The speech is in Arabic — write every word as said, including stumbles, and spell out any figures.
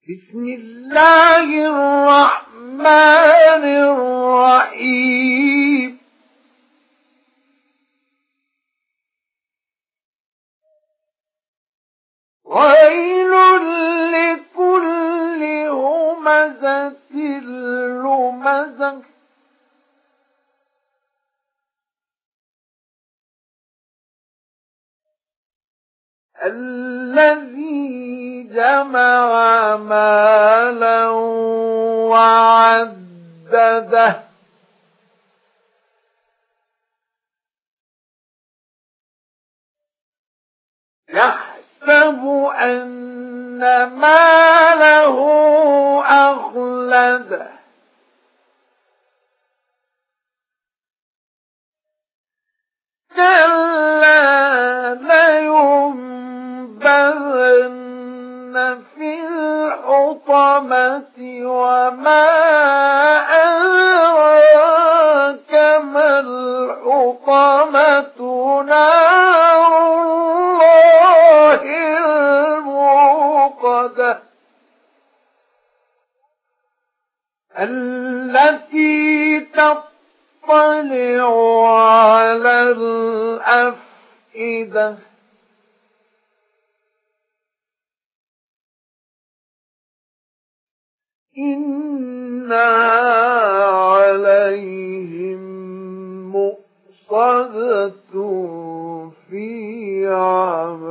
بسم الله الرحمن الرحيم ويل لكل همزة لمزة الذي جمع مالا وعدده يحسب أن ماله أخلده كلا لينبذن في الحطمة وما أدراك ما الحطمة نار الله الموقدة التي تطلع على الأفئدة إنها عليهم مؤصدة في عمد